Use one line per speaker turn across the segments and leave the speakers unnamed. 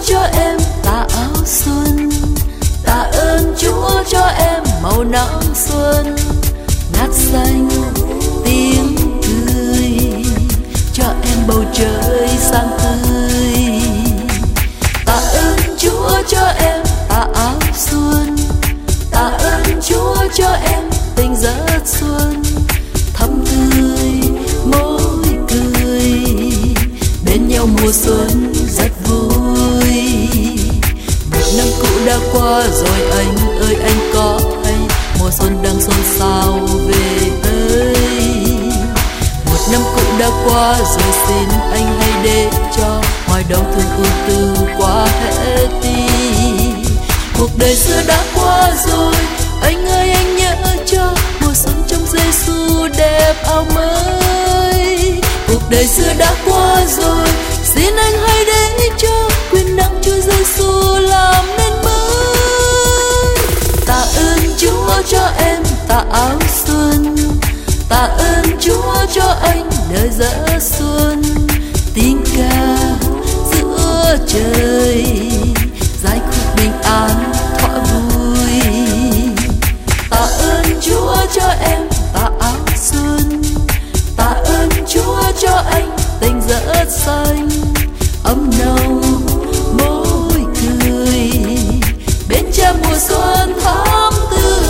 cho em tà áo xuân, tạ ơn Chúa cho em màu nắng xuân ngát xanh tiếng cười, cho em bầu trời sáng tươi. Tạ ơn Chúa cho em tà áo xuân, tạ ơn Chúa cho em tình rất xuân thắm tươi môi cười, bên nhau mùa xuân rất vui. Một năm cũ đã qua rồi anh ơi anh có hay mùa xuân đang xôn xao về tới. Một năm cũ đã qua rồi xin anh hãy để cho mọi đau thương ưu tư qua hết đi. Cuộc đời xưa đã qua rồi anh ơi anh nhớ cho mùa xuân trong Giêsu đẹp áo mới. Cuộc đời xưa đã qua rồi xin anh hãy để cho quyền năng Chúa Giêsu làm nên mới. Tạ ơn Chúa cho em tà áo xuân, tạ ơn Chúa cho anh đời dỡ xuân tiếng ca giữa trời giải khúc bình an thỏa vui. Tạ ơn Chúa cho em tà áo xuân, tạ ơn Chúa cho anh tình rất xanh ấm nồng môi cười, bên cha mùa xuân thắm tươi.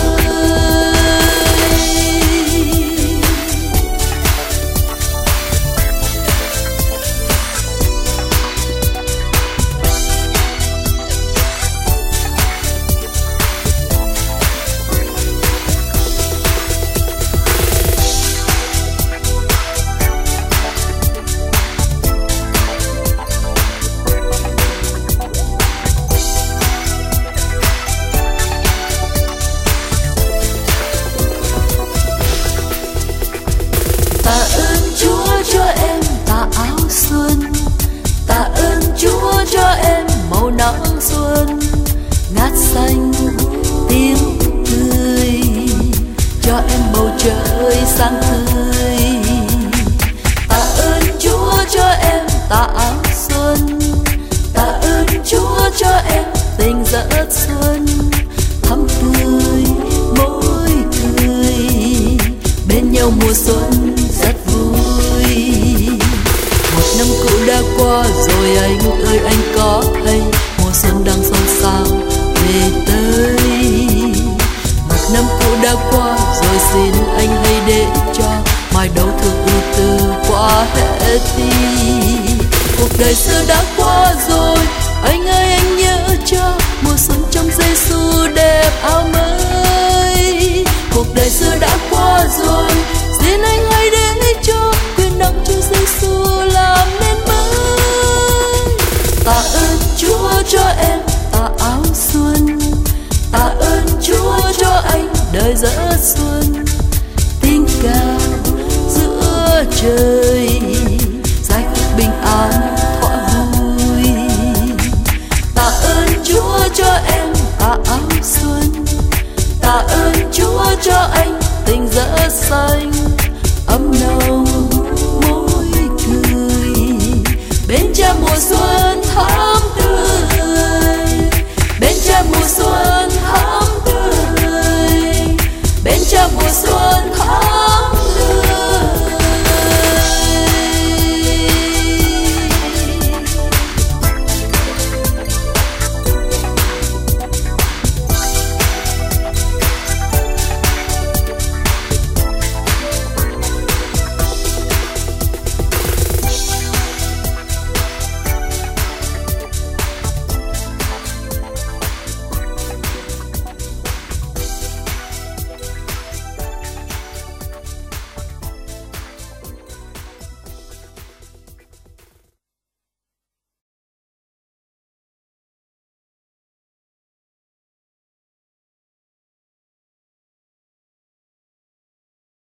Tạ ơn Chúa cho em tà áo xuân, tạ ơn Chúa cho em màu nắng xuân ngát xanh tiếng cười, cho em bầu trời sáng tươi. Tạ ơn Chúa cho em tà áo xuân, tạ ơn Chúa cho em tình rất xuân thắm tươi môi cười, bên nhau mùa xuân rất vui. Một năm cũ đã qua rồi anh ơi anh có hay mùa xuân đang xôn xao về tới. Một năm cũ đã qua rồi xin anh hãy để cho mọi đau thương ưu tư qua hết đi. Cuộc đời xưa đã qua rồi anh ơi anh nhớ cho mùa xuân trong Giêsu đẹp áo mới. Cuộc đời xưa đã qua rồi xin anh hãy